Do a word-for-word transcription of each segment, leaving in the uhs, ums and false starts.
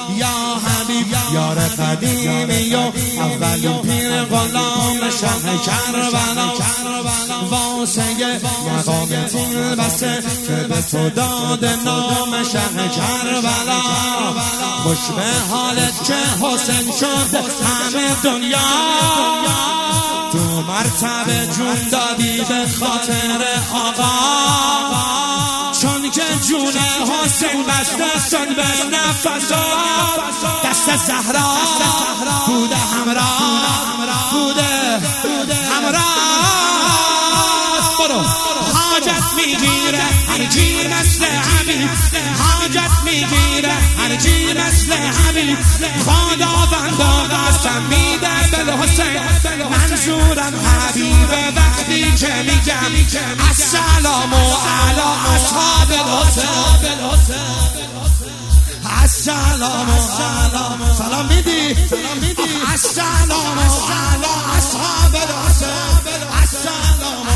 یا حبیب یار قدیمی و اولین پیر غلام شه کربلا واسه مقام تیل بسته که به تو داده نام شه کربلا خوش به حالت که حسین شد همه دنیا تو مرتبه جون دادی به خاطر آقا چون که جون حسین بسته شد به نفسا دست زهرا بوده همراه بوده همراه برو حاجت میگیره هر جیر مثل حبیب حاجت میگیره هر جیر مثل حبیب خداوند قسم میده به حسین منظورم حبیبه وقتی که میگم السلام علی اصحاب الحسین السلام علی سلام میدی السلام علی اصحاب الحسین السلام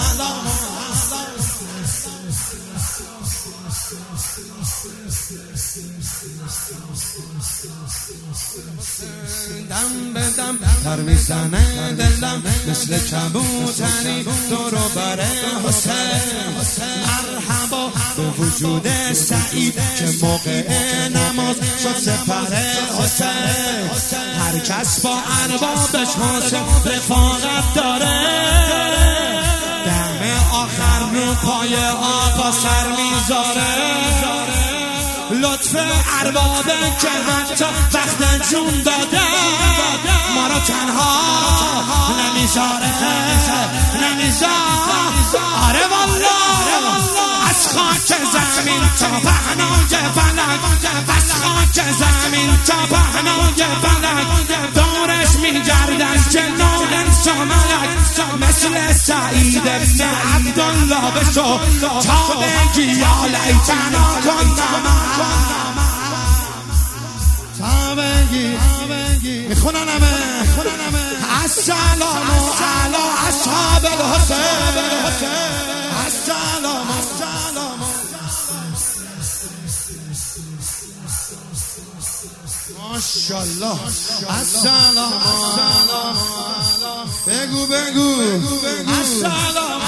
دم به دم تر میزنه دلم مثل کبوتری دورو بر حسین مرحبا به وجود سعید که موقع نماز شد سپر حسین هر کس با اربابش حسین رفاقت داره دم آخر رو پای آقا سر میذاره لطف اربابه که حتی وقت جون داده ما را تنها نمیذاره نمیذاره آره والله از خاک زمین تا پهنای فلک از خاک زمین تا پهنای فلک دورش میگردن جنان انسان ملک مثل سعید ابن عبدالله بشو تا بگی یا لیتنا کنا تا بگی میخونن همه السلام علی اصحاب الحسین السلام ماشاءالله السلام بگو بگو السلام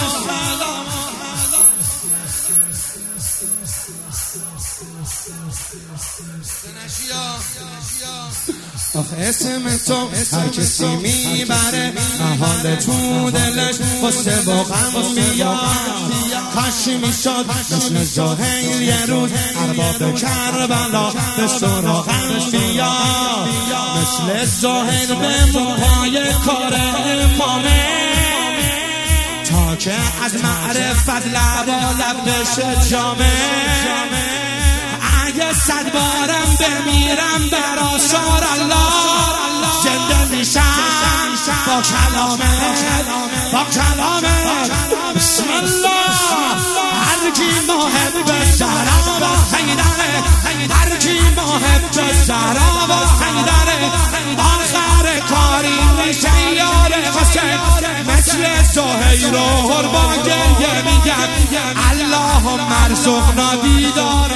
آخه اسم تو هر کسی میبره حال تو دلش غصه با غم میاد کاش میشد مثل زهیر یه روز ارباب کربلا به سراغم بیاد مثل زهیر به پای کار امامه تا که از معرفت لبا لب بشه جامه اگه صد بارم بمیرم بر آثار الله زنده میشم با کلامه با کلامه بسم الله هر کی محب زهرا و حیدره هر کی محب زهرا و حیدره آخر کاری میشه یار حسین مثل زهیر و هربا گریه میگم اللهم ارزقنا دیدار